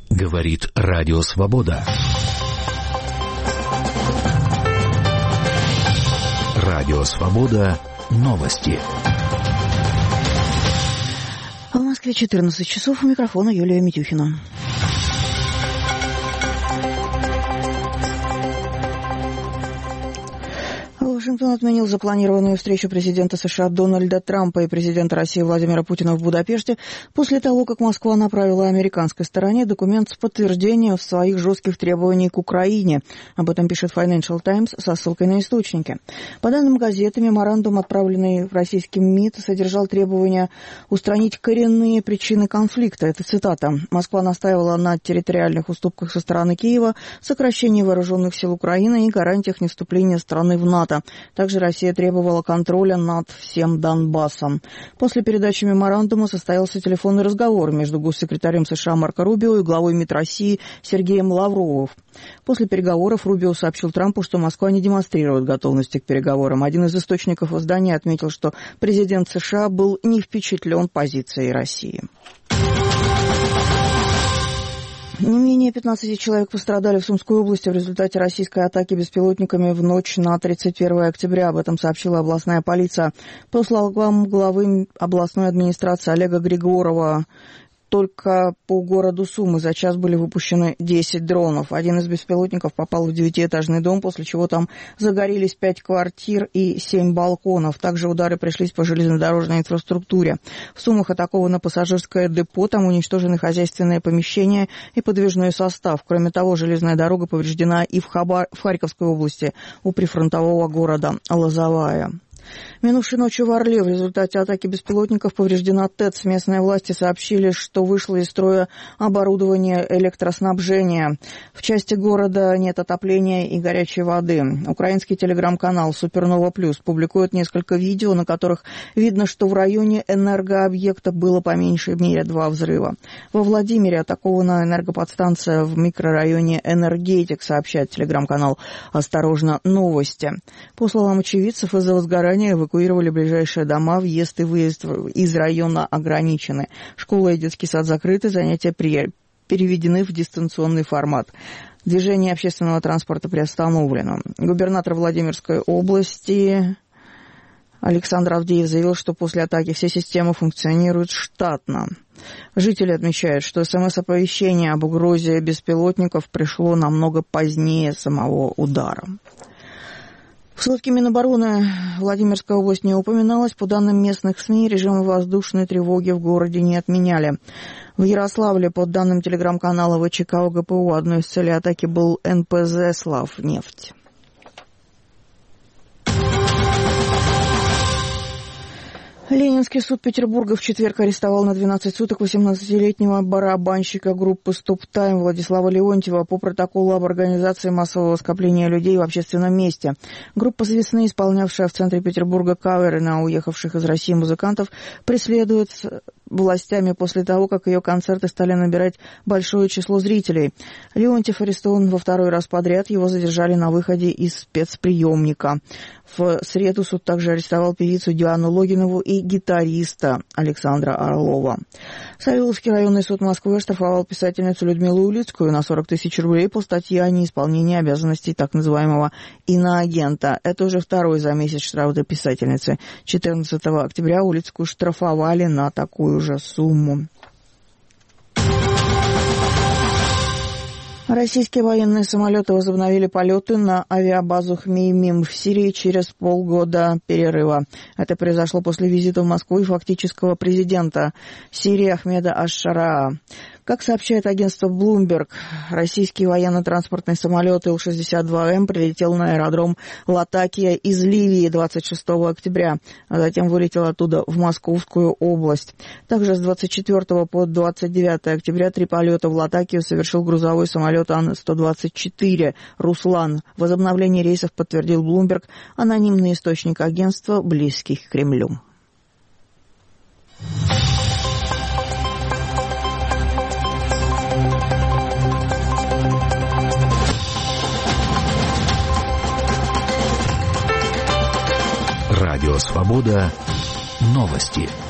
Говорит Радио Свобода. Радио Свобода. Новости. В Москве 14 часов. У микрофона Юлия Митюхина. Вашингтон отменил запланированную встречу президента США Дональда Трампа и президента России Владимира Путина в Будапеште после того, как Москва направила американской стороне документ с подтверждением своих жестких требований к Украине. Об этом пишет Financial Times со ссылкой на источники. По данным газеты, меморандум, отправленный в российский МИД, содержал требования устранить коренные причины конфликта. Это цитата. Москва настаивала на территориальных уступках со стороны Киева, сокращении вооруженных сил Украины и гарантиях невступления страны в НАТО. Также Россия требовала контроля над всем Донбассом. После передачи меморандума состоялся телефонный разговор между госсекретарем США Марко Рубио и главой МИД России Сергеем Лавровым. После переговоров Рубио сообщил Трампу, что Москва не демонстрирует готовности к переговорам. Один из источников издания отметил, что президент США был не впечатлен позицией России. Не менее 15 человек пострадали в Сумской области в результате российской атаки беспилотниками в ночь на 31 октября. Об этом сообщила областная полиция. По словам главы областной администрации Олега Григорова, только по городу Сумы за час были выпущены 10 дронов. Один из беспилотников попал в 9-этажный дом, после чего там загорелись 5 квартир и 7 балконов. Также удары пришлись по железнодорожной инфраструктуре. В Сумах атаковано пассажирское депо, там уничтожены хозяйственные помещения и подвижной состав. Кроме того, железная дорога повреждена и в Харьковской области у прифронтового города Лозовая. Минувшей ночью в Орле в результате атаки беспилотников повреждена ТЭЦ. Местные власти сообщили, что вышло из строя оборудование электроснабжения. В части города нет отопления и горячей воды. Украинский телеграм-канал «Супернова Плюс» публикует несколько видео, на которых видно, что в районе энергообъекта было по меньшей мере 2 взрыва. Во Владимире атакована энергоподстанция в микрорайоне Энергетик, сообщает телеграм-канал «Осторожно, новости». По словам очевидцев, из-за возгорания эвакуировали ближайшие дома, въезд и выезд из района ограничены. Школа и детский сад закрыты, занятия переведены в дистанционный формат. Движение общественного транспорта приостановлено. Губернатор Владимирской области Александр Авдеев заявил, что после атаки все системы функционируют штатно. Жители отмечают, что СМС-оповещение об угрозе беспилотников пришло намного позднее самого удара. В сводке Минобороны Владимирская область не упоминалась. По данным местных СМИ, режим воздушной тревоги в городе не отменяли. В Ярославле, по данным телеграм-канала ВЧК ОГПУ, одной из целей атаки был НПЗ «Славнефть». Ленинский суд Петербурга в четверг арестовал на 12 суток 18-летнего барабанщика группы «Стоп-Тайм» Владислава Леонтьева по протоколу об организации массового скопления людей в общественном месте. Группа с весны, исполнявшая в центре Петербурга каверы на уехавших из России музыкантов, преследует властями после того, как ее концерты стали набирать большое число зрителей. Леонтьев арестован во второй раз подряд. Его задержали на выходе из спецприемника. В среду суд также арестовал певицу Диану Логинову и гитариста Александра Орлова. Савеловский районный суд Москвы оштрафовал писательницу Людмилу Улицкую на 40 тысяч рублей по статье о неисполнении обязанностей так называемого иноагента. Это уже второй за месяц штраф для писательницы. 14 октября Улицкую штрафовали на такую же сумму. Российские военные самолеты возобновили полеты на авиабазу Хмеймим в Сирии через полгода перерыва. Это произошло после визита в Москву и фактического президента Сирии Ахмеда Аш-Шараа. Как сообщает агентство Bloomberg, российский военно-транспортный самолет Ил-62М прилетел на аэродром Латакия из Ливии 26 октября, а затем вылетел оттуда в Московскую область. Также с 24 по 29 октября 3 полета в Латакию совершил грузовой самолет Ан-124 «Руслан». Возобновление рейсов подтвердил Bloomberg, анонимный источник агентства, близкий к Кремлю. Радио Свобода. Новости.